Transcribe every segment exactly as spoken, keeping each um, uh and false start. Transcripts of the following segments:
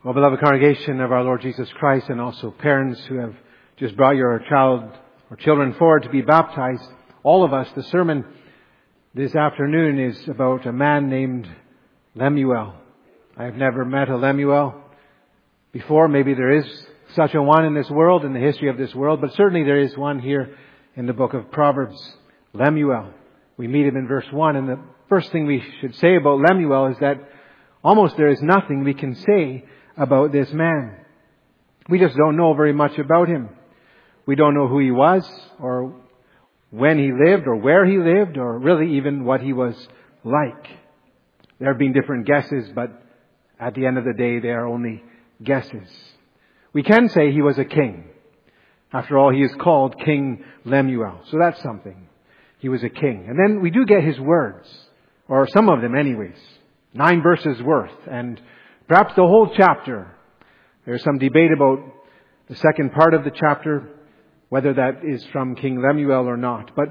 Well, beloved congregation of our Lord Jesus Christ, and also parents who have just brought your child or children forward to be baptized, all of us, the sermon this afternoon is about a man named Lemuel. I have never met a Lemuel before. Maybe there is such a one in this world, in the history of this world, but certainly there is one here in the book of Proverbs. Lemuel. We meet him in verse one, and the first thing we should say about Lemuel is that almost there is nothing we can say about this man. We just don't know very much about him. We don't know who he was, or when he lived, or where he lived, or really even what he was like. There have been different guesses, but at the end of the day, they are only guesses. We can say he was a king. After all, he is called King Lemuel. So that's something. He was a king. And then we do get his words, or some of them anyways. Nine verses worth, and perhaps the whole chapter. There's some debate about the second part of the chapter, whether that is from King Lemuel or not. But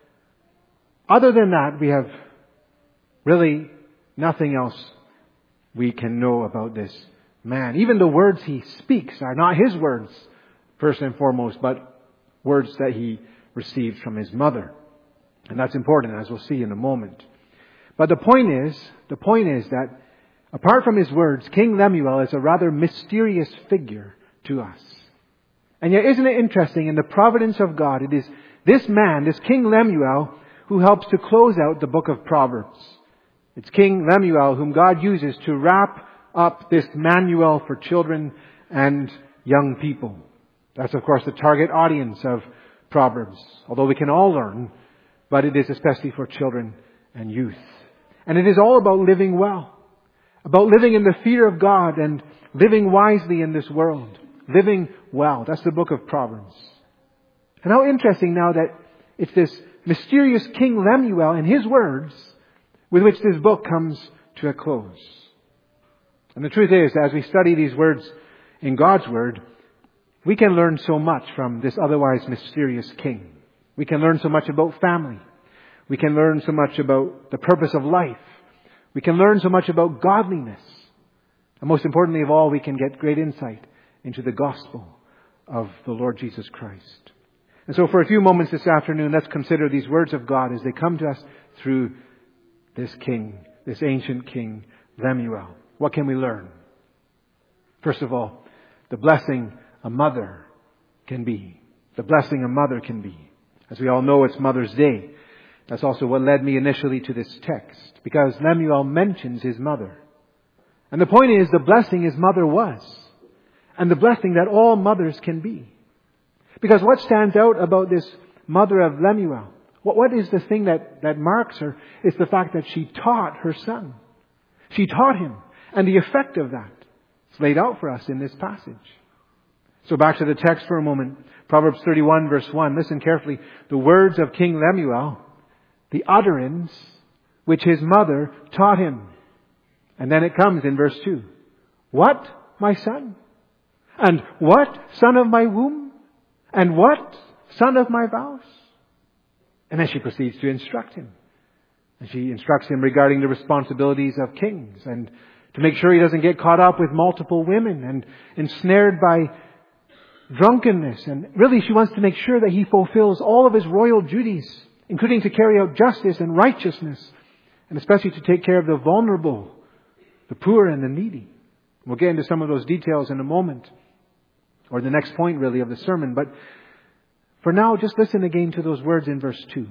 other than that, we have really nothing else we can know about this man. Even the words he speaks are not his words, first and foremost, but words that he received from his mother. And that's important, as we'll see in a moment. But the point is, the point is that apart from his words, King Lemuel is a rather mysterious figure to us. And yet, isn't it interesting, in the providence of God, it is this man, this King Lemuel, who helps to close out the book of Proverbs. It's King Lemuel whom God uses to wrap up this manual for children and young people. That's, of course, the target audience of Proverbs, although we can all learn, but it is especially for children and youth. And it is all about living well. About living in the fear of God and living wisely in this world. Living well. That's the book of Proverbs. And how interesting now that it's this mysterious King Lemuel and his words with which this book comes to a close. And the truth is, as we study these words in God's Word, we can learn so much from this otherwise mysterious king. We can learn so much about family. We can learn so much about the purpose of life. We can learn so much about godliness. And most importantly of all, we can get great insight into the gospel of the Lord Jesus Christ. And so for a few moments this afternoon, let's consider these words of God as they come to us through this king, this ancient king, Lemuel. What can we learn? First of all, the blessing a mother can be. The blessing a mother can be. As we all know, it's Mother's Day. That's also what led me initially to this text, because Lemuel mentions his mother. And the point is, the blessing his mother was, and the blessing that all mothers can be. Because what stands out about this mother of Lemuel, what, what is the thing that, that marks her, is the fact that she taught her son. She taught him, and the effect of that is laid out for us in this passage. So back to the text for a moment. Proverbs thirty-one verse one. Listen carefully. The words of King Lemuel, the utterance which his mother taught him. And then it comes in verse two. What, my son? And what, son of my womb? And what, son of my vows? And then she proceeds to instruct him. And she instructs him regarding the responsibilities of kings, and to make sure he doesn't get caught up with multiple women and ensnared by drunkenness. And really she wants to make sure that he fulfills all of his royal duties, including to carry out justice and righteousness, and especially to take care of the vulnerable, the poor and the needy. We'll get into some of those details in a moment, or the next point really of the sermon. But for now, just listen again to those words in verse two.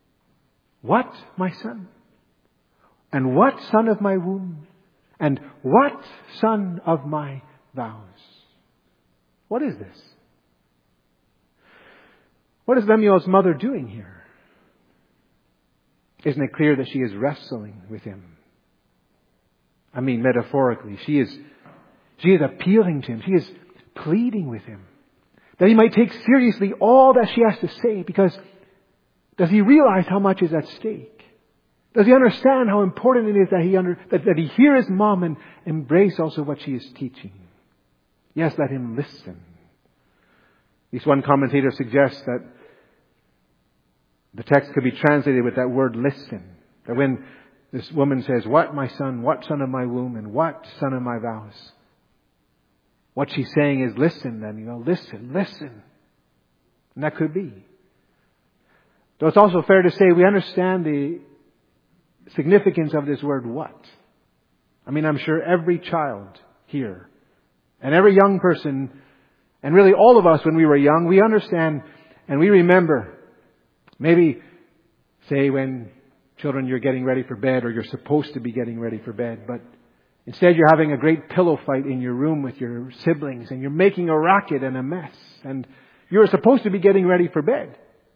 What, my son? And what, son of my womb? And what, son of my vows? What is this? What is Lemuel's mother doing here? Isn't it clear that she is wrestling with him? I mean, metaphorically, she is, she is appealing to him. She is pleading with him that he might take seriously all that she has to say, because does he realize how much is at stake? Does he understand how important it is that he under, that, that he hear his mom and embrace also what she is teaching? Yes, let him listen. At least one commentator suggests that the text could be translated with that word listen. That when this woman says, what, my son, what son of my womb, and what son of my vows? What she's saying is, listen, Lemuel, listen, listen. And that could be. Though it's also fair to say we understand the significance of this word what. I mean, I'm sure every child here and every young person, and really all of us when we were young, we understand and we remember. Maybe, say, when children you're getting ready for bed, or you're supposed to be getting ready for bed, but instead you're having a great pillow fight in your room with your siblings, and you're making a racket and a mess, and you're supposed to be getting ready for bed.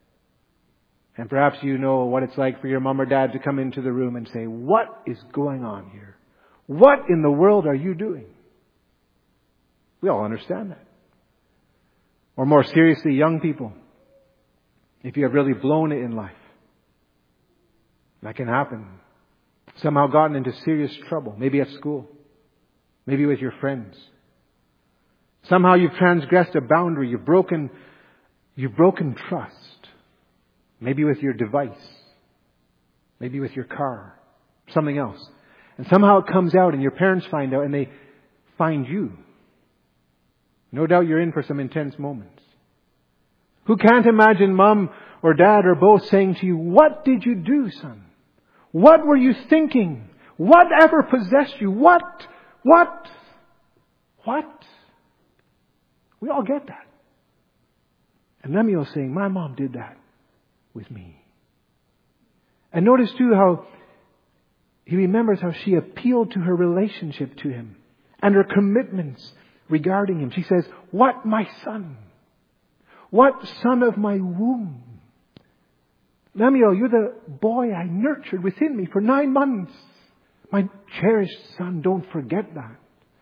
And perhaps you know what it's like for your mom or dad to come into the room and say, what is going on here? What in the world are you doing? We all understand that. Or more seriously, young people, if you have really blown it in life, that can happen. Somehow gotten into serious trouble, maybe at school, maybe with your friends. Somehow you've transgressed a boundary, you've broken, you've broken trust. Maybe with your device, maybe with your car, something else. And somehow it comes out and your parents find out and they find you. No doubt you're in for some intense moments. Who can't imagine mom or dad or both saying to you, what did you do, son? What were you thinking? Whatever possessed you? What? What? What? We all get that. And Lemuel saying, my mom did that with me. And notice too how he remembers how she appealed to her relationship to him and her commitments regarding him. She says, what, my son? What son of my womb? Lemuel, you're the boy I nurtured within me for nine months. My cherished son, don't forget that.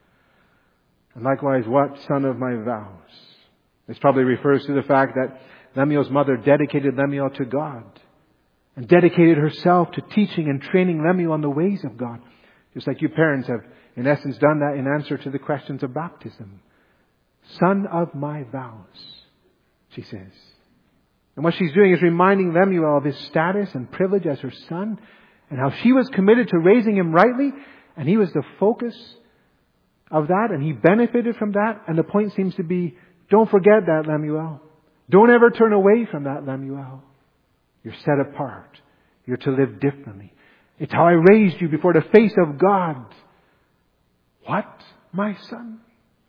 And likewise, what son of my vows? This probably refers to the fact that Lemuel's mother dedicated Lemuel to God and dedicated herself to teaching and training Lemuel on the ways of God. Just like you parents have, in essence, done that in answer to the questions of baptism. Son of my vows, she says. And what she's doing is reminding Lemuel of his status and privilege as her son and how she was committed to raising him rightly, and he was the focus of that, and he benefited from that. And the point seems to be, don't forget that, Lemuel. Don't ever turn away from that, Lemuel. You're set apart. You're to live differently. It's how I raised you before the face of God. What, my son?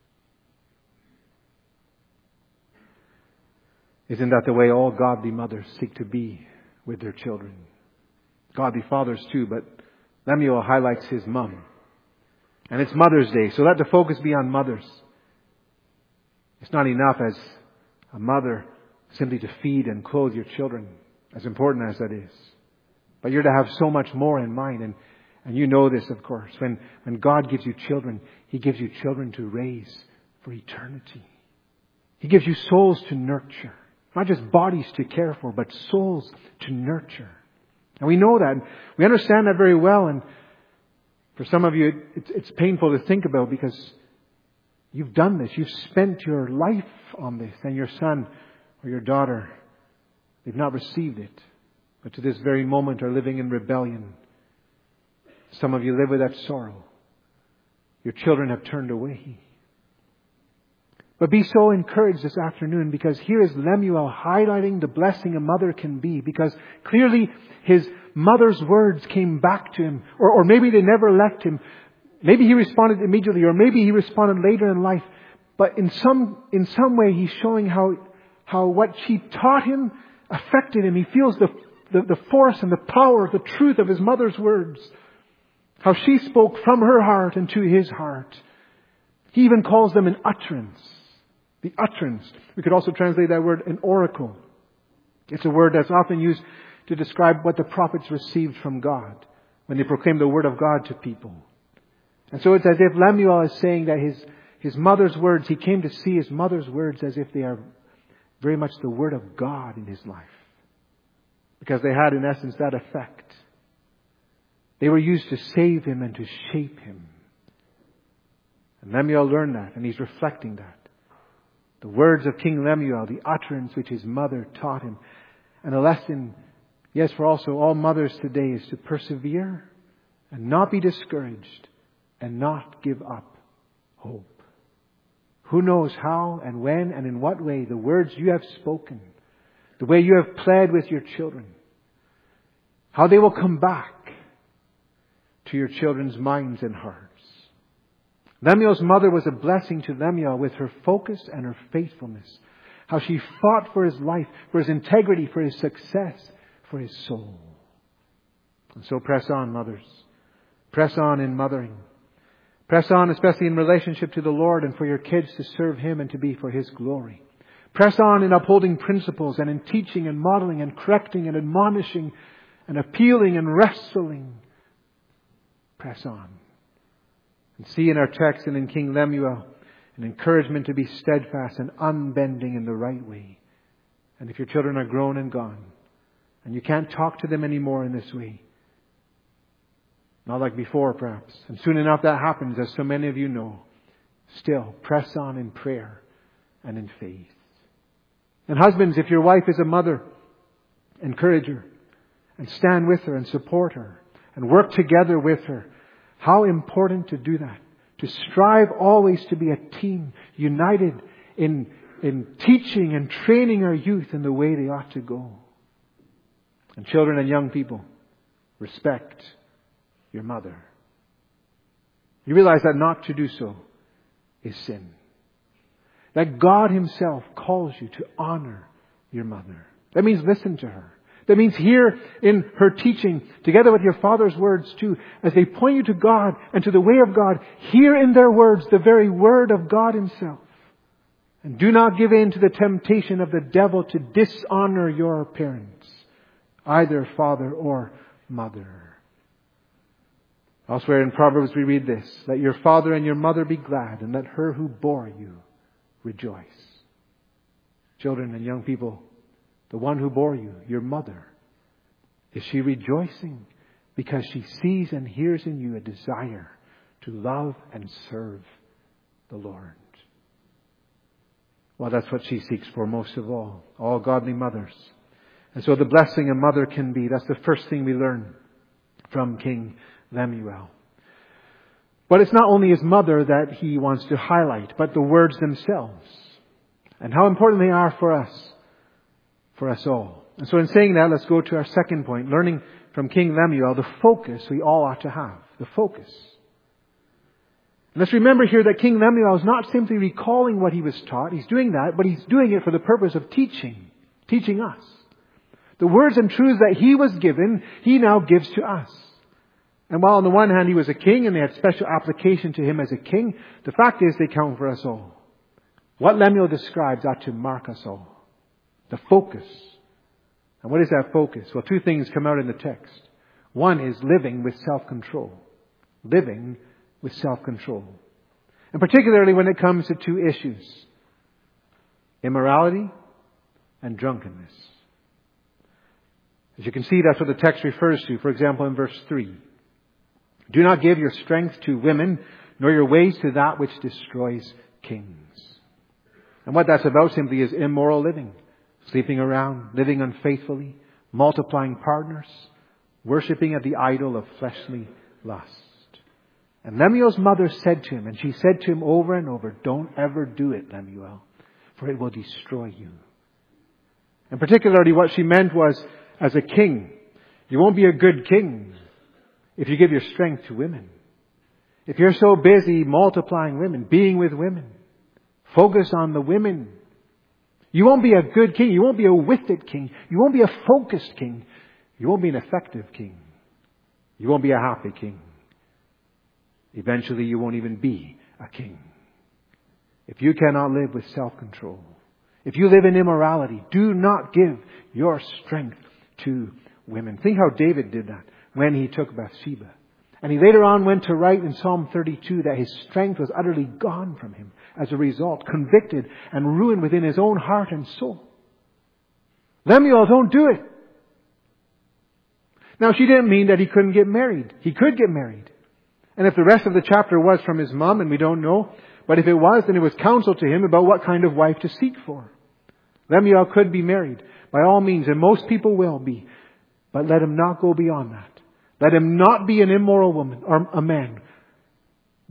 Isn't that the way all godly mothers seek to be with their children? Godly fathers too, but Lemuel highlights his mom. And it's Mother's Day, so let the focus be on mothers. It's not enough as a mother simply to feed and clothe your children, as important as that is. But you're to have so much more in mind. And, and you know this, of course. When, when God gives you children, He gives you children to raise for eternity. He gives you souls to nurture. Not just bodies to care for, but souls to nurture. And we know that. We understand that very well. And for some of you, it's, it's painful to think about because you've done this. You've spent your life on this. And your son or your daughter, they've not received it. But to this very moment are living in rebellion. Some of you live with that sorrow. Your children have turned away. But be so encouraged this afternoon, because here is Lemuel highlighting the blessing a mother can be, because clearly his mother's words came back to him, or, or maybe they never left him. Maybe he responded immediately, or maybe he responded later in life. But in some in some way he's showing how how what she taught him affected him. He feels the, the, the force and the power, the truth of his mother's words. How she spoke from her heart and to his heart. He even calls them an utterance. The utterance. We could also translate that word an oracle. It's a word that's often used to describe what the prophets received from God when they proclaim the word of God to people. And so it's as if Lemuel is saying that his, his mother's words, he came to see his mother's words as if they are very much the word of God in his life. Because they had in essence that effect. They were used to save him and to shape him. And Lemuel learned that, and he's reflecting that. The words of King Lemuel, the utterance which his mother taught him. And a lesson, yes, for also all mothers today, is to persevere and not be discouraged and not give up hope. Who knows how and when and in what way the words you have spoken, the way you have pled with your children, how they will come back to your children's minds and hearts. Lemuel's mother was a blessing to Lemuel with her focus and her faithfulness. How she fought for his life, for his integrity, for his success, for his soul. And so press on, mothers. Press on in mothering. Press on, especially in relationship to the Lord, and for your kids to serve Him and to be for His glory. Press on in upholding principles and in teaching and modeling and correcting and admonishing and appealing and wrestling. Press on. And see in our text and in King Lemuel an encouragement to be steadfast and unbending in the right way. And if your children are grown and gone, and you can't talk to them anymore in this way, not like before perhaps, and soon enough that happens, as so many of you know, still press on in prayer and in faith. And husbands, if your wife is a mother, encourage her and stand with her and support her and work together with her. How important to do that. To strive always to be a team, united in, in teaching and training our youth in the way they ought to go. And children and young people, respect your mother. You realize that not to do so is sin. That God Himself calls you to honor your mother. That means listen to her. That means hear in her teaching, together with your father's words too, as they point you to God and to the way of God, hear in their words the very word of God Himself. And do not give in to the temptation of the devil to dishonor your parents, either father or mother. Elsewhere in Proverbs we read this: let your father and your mother be glad, and let her who bore you rejoice. Children and young people, the one who bore you, your mother, is she rejoicing because she sees and hears in you a desire to love and serve the Lord? Well, that's what she seeks for most of all. All godly mothers. And so the blessing a mother can be, that's the first thing we learn from King Lemuel. But it's not only his mother that he wants to highlight, but the words themselves. And how important they are for us. For us all. And so in saying that, let's go to our second point. Learning from King Lemuel, the focus we all ought to have. The focus. And let's remember here that King Lemuel is not simply recalling what he was taught. He's doing that, but he's doing it for the purpose of teaching. Teaching us. The words and truths that he was given, he now gives to us. And while on the one hand he was a king and they had special application to him as a king, the fact is they count for us all. What Lemuel describes ought to mark us all. The focus. And what is that focus? Well, two things come out in the text. One is living with self-control. Living with self-control. And particularly when it comes to two issues. Immorality and drunkenness. As you can see, that's what the text refers to. For example, in verse three. Do not give your strength to women, nor your ways to that which destroys kings. And what that's about simply is immoral living. Sleeping around, living unfaithfully, multiplying partners, worshipping at the idol of fleshly lust. And Lemuel's mother said to him, and she said to him over and over, don't ever do it, Lemuel, for it will destroy you. And particularly what she meant was, as a king, you won't be a good king if you give your strength to women. If you're so busy multiplying women, being with women, focus on the women. You won't be a good king. You won't be a with it king. You won't be a focused king. You won't be an effective king. You won't be a happy king. Eventually you won't even be a king. If you cannot live with self-control, if you live in immorality, do not give your strength to women. Think how David did that when he took Bathsheba. And he later on went to write in Psalm thirty-two that his strength was utterly gone from him. As a result, convicted and ruined within his own heart and soul. Lemuel, don't do it. Now, she didn't mean that he couldn't get married. He could get married. And if the rest of the chapter was from his mom, and we don't know, but if it was, then it was counsel to him about what kind of wife to seek for. Lemuel could be married, by all means, and most people will be. But let him not go beyond that. Let him not be an immoral woman or a man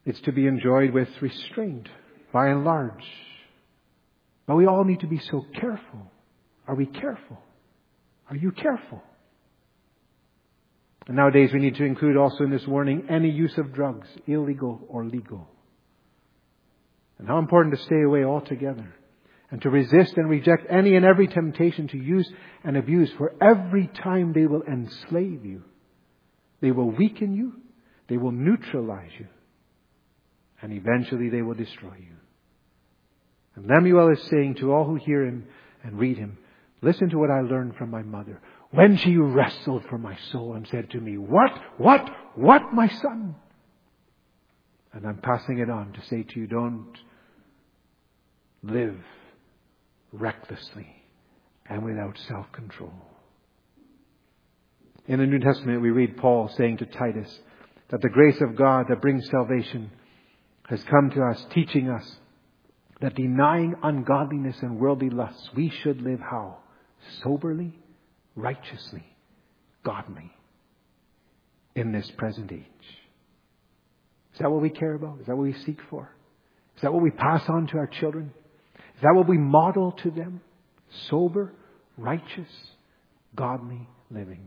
It's to be enjoyed with restraint, by and large. But we all need to be so careful. Are we careful? Are you careful? And nowadays we need to include also in this warning any use of drugs, illegal or legal. And how important to stay away altogether. And to resist and reject any and every temptation to use and abuse. For every time they will enslave you. They will weaken you. They will neutralize you. And eventually they will destroy you. And Lemuel is saying to all who hear him and read him, listen to what I learned from my mother. When she wrestled for my soul and said to me, what, what, what, my son? And I'm passing it on to say to you, don't live recklessly and without self-control. In the New Testament, we read Paul saying to Titus that the grace of God that brings salvation has come to us, teaching us that denying ungodliness and worldly lusts, we should live how? Soberly, righteously, godly in this present age. Is that what we care about? Is that what we seek for? Is that what we pass on to our children? Is that what we model to them? Sober, righteous, godly living.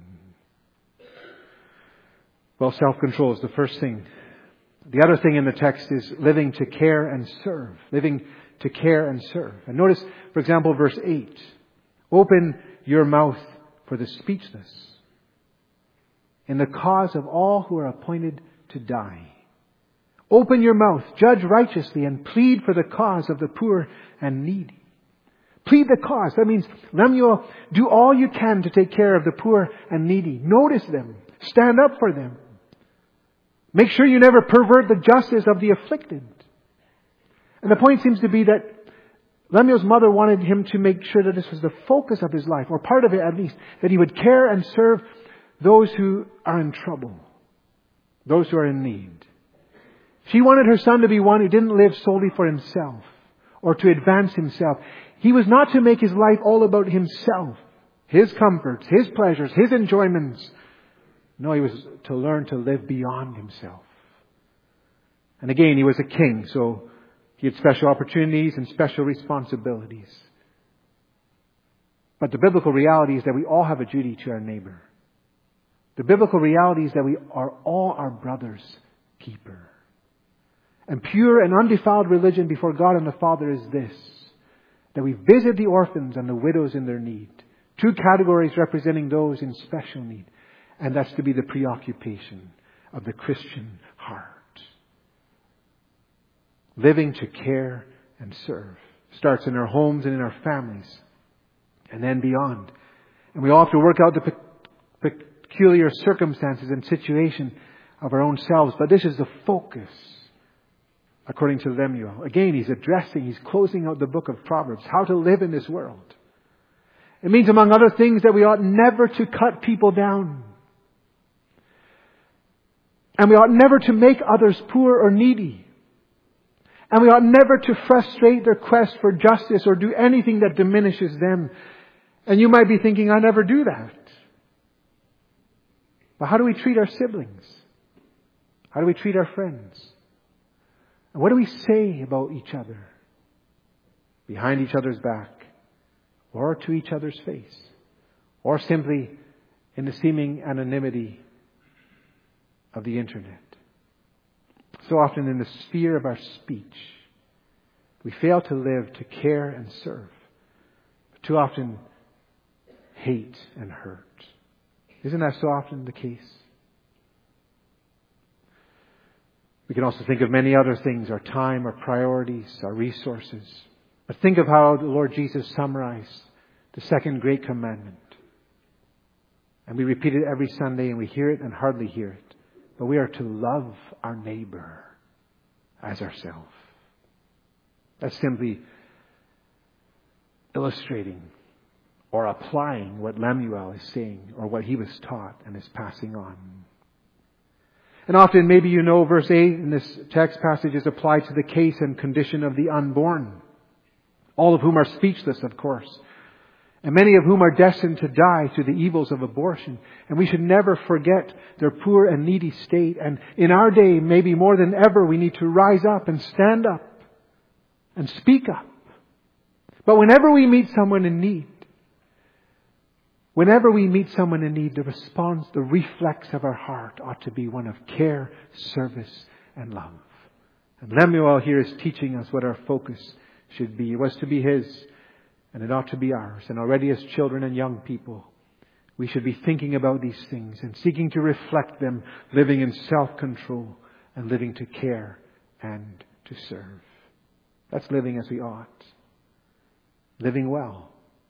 Well, self-control is the first thing. The other thing in the text is living to care and serve. Living to care and serve. And notice, for example, verse eight. Open your mouth for the speechless, in the cause of all who are appointed to die. Open your mouth, judge righteously, and plead for the cause of the poor and needy. Plead the cause. That means, Lemuel, do all you can to take care of the poor and needy. Notice them. Stand up for them. Make sure you never pervert the justice of the afflicted. And the point seems to be that Lemuel's mother wanted him to make sure that this was the focus of his life, or part of it at least, that he would care and serve those who are in trouble, those who are in need. She wanted her son to be one who didn't live solely for himself or to advance himself. He was not to make his life all about himself, his comforts, his pleasures, his enjoyments. No, he was to learn to live beyond himself. And again, he was a king, so he had special opportunities and special responsibilities. But the biblical reality is that we all have a duty to our neighbor. The biblical reality is that we are all our brother's keeper. And pure and undefiled religion before God and the Father is this: that we visit the orphans and the widows in their need. Two categories representing those in special need. And that's to be the preoccupation of the Christian heart. Living to care and serve starts in our homes and in our families, and then beyond. And we all have to work out the pe- peculiar circumstances and situation of our own selves. But this is the focus, according to Lemuel. Again, he's addressing, he's closing out the book of Proverbs, how to live in this world. It means, among other things, that we ought never to cut people down. And we ought never to make others poor or needy. And we ought never to frustrate their quest for justice or do anything that diminishes them. And you might be thinking, I never do that. But how do we treat our siblings? How do we treat our friends? And what do we say about each other? Behind each other's back, or to each other's face, or simply in the seeming anonymity of the internet. So often in the sphere of our speech, we fail to live to care and serve. But too often, hate and hurt. Isn't that so often the case? We can also think of many other things, our time, our priorities, our resources. But think of how the Lord Jesus summarized the second great commandment. And we repeat it every Sunday, and we hear it and hardly hear it. But we are to love our neighbor as ourselves. That's simply illustrating or applying what Lemuel is saying, or what he was taught and is passing on. And often, maybe you know, verse eight in this text passage is applied to the case and condition of the unborn, all of whom are speechless, of course. and many of whom are destined to die through the evils of abortion. And we should never forget their poor and needy state. And in our day, maybe more than ever, we need to rise up and stand up and speak up. But whenever we meet someone in need, whenever we meet someone in need, the response, the reflex of our heart ought to be one of care, service, and love. And Lemuel here is teaching us what our focus should be. It was to be his, and it ought to be ours. And already as children and young people, we should be thinking about these things and seeking to reflect them, living in self-control and living to care and to serve. That's living as we ought. Living well.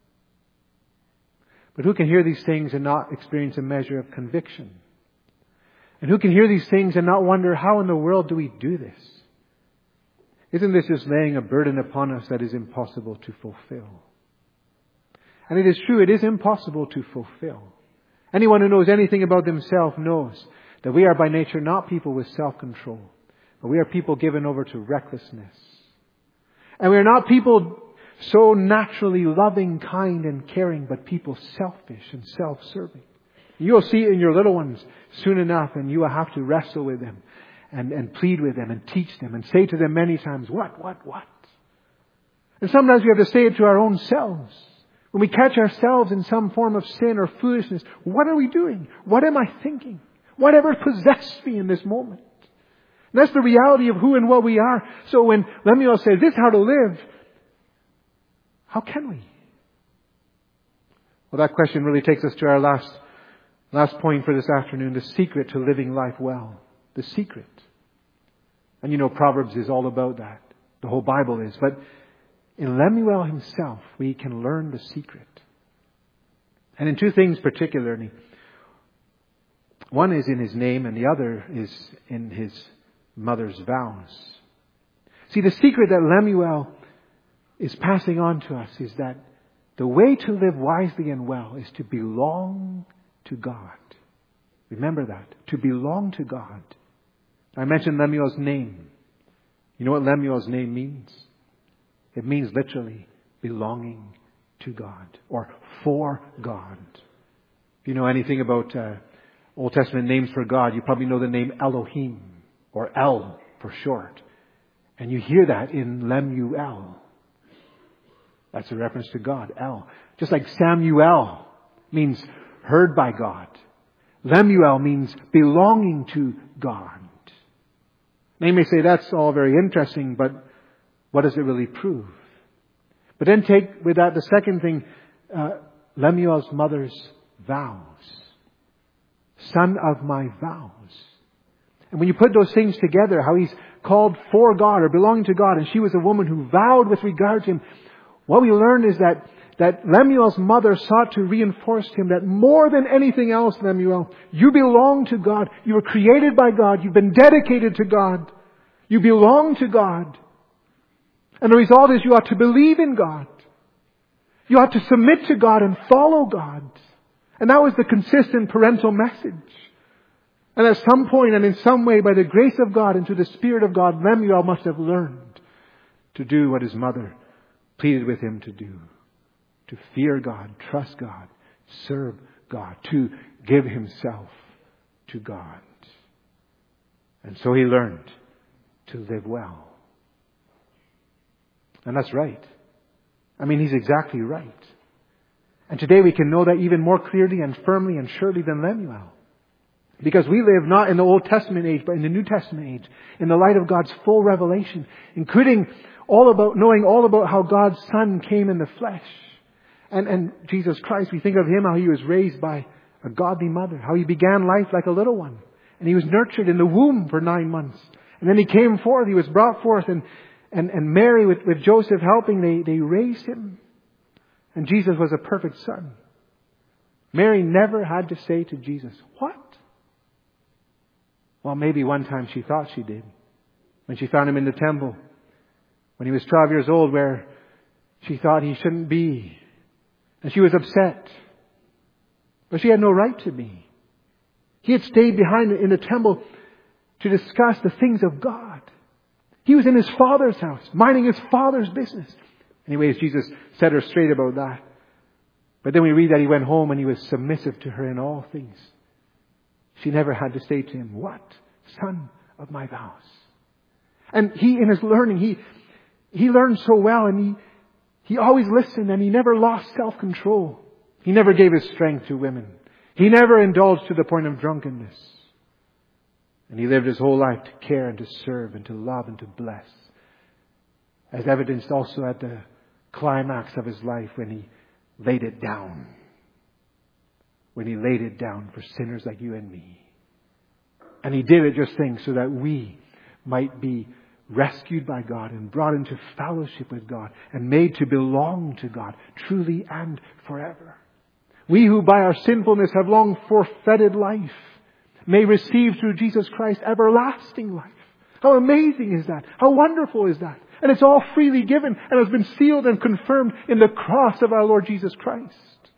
But who can hear these things and not experience a measure of conviction? And who can hear these things and not wonder, how in the world do we do this? Isn't this just laying a burden upon us that is impossible to fulfill? And it is true, it is impossible to fulfill. Anyone who knows anything about themselves knows that we are by nature not people with self-control, but we are people given over to recklessness. And we are not people so naturally loving, kind, and caring, but people selfish and self-serving. You will see it in your little ones soon enough, and you will have to wrestle with them and, and plead with them and teach them and say to them many times, what, what, what? And sometimes we have to say it to our own selves. When we catch ourselves in some form of sin or foolishness, what are we doing? What am I thinking? Whatever possessed me in this moment? And that's the reality of who and what we are. So when Lemuel says, this is how to live, how can we? Well, that question really takes us to our last, last point for this afternoon, the secret to living life well. The secret. And you know, Proverbs is all about that. The whole Bible is. But in Lemuel himself, we can learn the secret. And in two things particularly. One is in his name and the other is in his mother's vows. See, the secret that Lemuel is passing on to us is that the way to live wisely and well is to belong to God. Remember that. To belong to God. I mentioned Lemuel's name. You know what Lemuel's name means? It means literally belonging to God or for God. If you know anything about uh, Old Testament names for God, you probably know the name Elohim or El for short. And you hear that in Lemuel. That's a reference to God, El. Just like Samuel means heard by God. Lemuel means belonging to God. Now you may say that's all very interesting, but what does it really prove? But then take with that the second thing, uh, Lemuel's mother's vows. Son of my vows. And when you put those things together, how he's called for God or belonging to God, and she was a woman who vowed with regard to him, what we learn is that, that Lemuel's mother sought to reinforce to him that more than anything else, Lemuel, you belong to God. You were created by God. You've been dedicated to God. You belong to God. And the result is you ought to believe in God. You ought to submit to God and follow God. And that was the consistent parental message. And at some point and in some way, by the grace of God and through the Spirit of God, Lemuel must have learned to do what his mother pleaded with him to do. To fear God, trust God, serve God, to give himself to God. And so he learned to live well. And that's right. I mean, he's exactly right. And today we can know that even more clearly and firmly and surely than Lemuel. Because we live not in the Old Testament age, but in the New Testament age, in the light of God's full revelation, including all about knowing all about how God's Son came in the flesh. And, and Jesus Christ, we think of him, how he was raised by a godly mother, how he began life like a little one. And he was nurtured in the womb for nine months. And then he came forth, he was brought forth, and, and, and Mary with, with Joseph helping, they, they raised him. And Jesus was a perfect son. Mary never had to say to Jesus, what? Well, maybe one time she thought she did. When she found him in the temple. When he was twelve years old, where she thought he shouldn't be. And she was upset. But she had no right to be. He had stayed behind in the temple to discuss the things of God. He was in his Father's house, minding his Father's business. Anyways, Jesus set her straight about that. But then we read that he went home and he was submissive to her in all things. She never had to say to him, "What? Son of my vows." And he, in his learning, he, he learned so well, and he, he always listened, and he never lost self-control. He never gave his strength to women. He never indulged to the point of drunkenness. And he lived his whole life to care and to serve and to love and to bless. As evidenced also at the climax of his life when he laid it down. When he laid it down for sinners like you and me. And he did it, just think, so that we might be rescued by God and brought into fellowship with God and made to belong to God truly and forever. We who by our sinfulness have long forfeited life may receive through Jesus Christ everlasting life. How amazing is that? How wonderful is that? And it's all freely given and has been sealed and confirmed in the cross of our Lord Jesus Christ.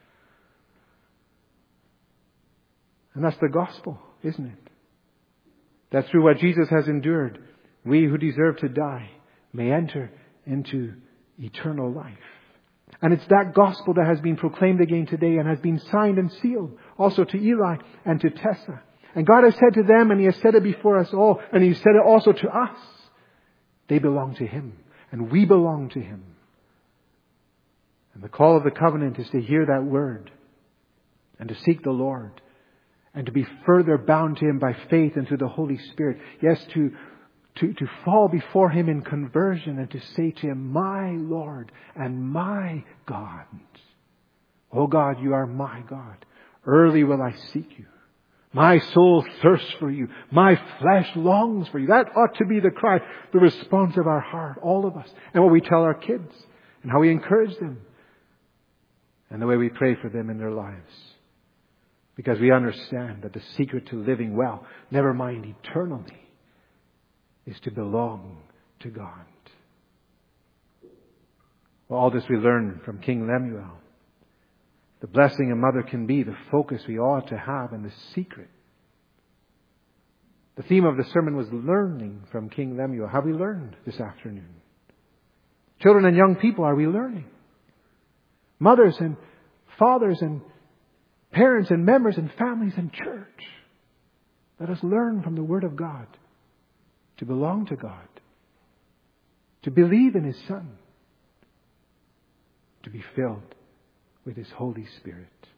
And that's the gospel, isn't it? That through what Jesus has endured, we who deserve to die may enter into eternal life. And it's that gospel that has been proclaimed again today and has been signed and sealed also to Eli and to Tessa. And God has said to them, and He has said it before us all, and He said it also to us. They belong to Him, and we belong to Him. And the call of the covenant is to hear that word and to seek the Lord and to be further bound to Him by faith and through the Holy Spirit. Yes, to, to, to fall before Him in conversion and to say to Him, "My Lord and my God. Oh God, you are my God. Early will I seek you. My soul thirsts for you. My flesh longs for you." That ought to be the cry, the response of our heart, all of us. And what we tell our kids and how we encourage them and the way we pray for them in their lives. Because we understand that the secret to living well, never mind eternally, is to belong to God. Well, all this we learn from King Lemuel. The blessing a mother can be, the focus we ought to have, and the secret. The theme of the sermon was learning from King Lemuel. Have we learned this afternoon? Children and young people, are we learning? Mothers and fathers and parents and members and families and church. Let us learn from the Word of God to belong to God, to believe in His Son, to be filled with His Holy Spirit.